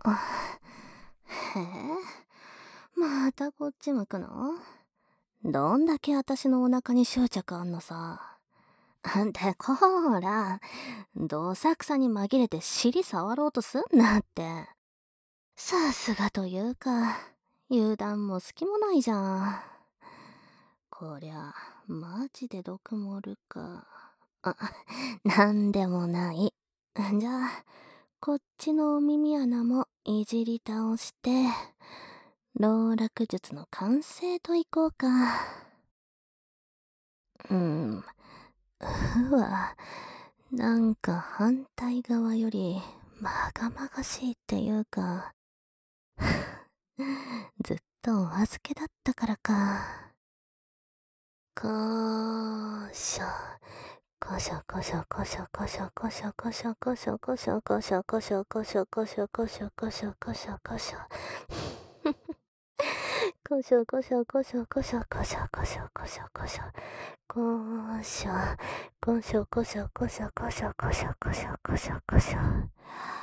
へえ、またこっち向くの？どんだけ私のお腹に執着あんのさ。で、こーら、どさくさに紛れて尻触ろうとすんなって。さすがというか、油断も隙もないじゃん。こりゃ、マジで毒盛るか。あ、なんでもない。じゃあ、こっちのお耳穴もいじり倒して、老落術の完成といこうか。うん。うわ、なんか反対側よりまがまがしいっていうか、ずっとお預けだったからか。こーしょ。こしょこしょこしょこしょこしょこしょこしょこしょこしょこしょこしょこしょこしょこしょこしょこしょ。こしょこしょこしょこしょこしょこしょこしょこしょ。こしょこしょこしょこしょこしょこしょこしょこしょこしょ。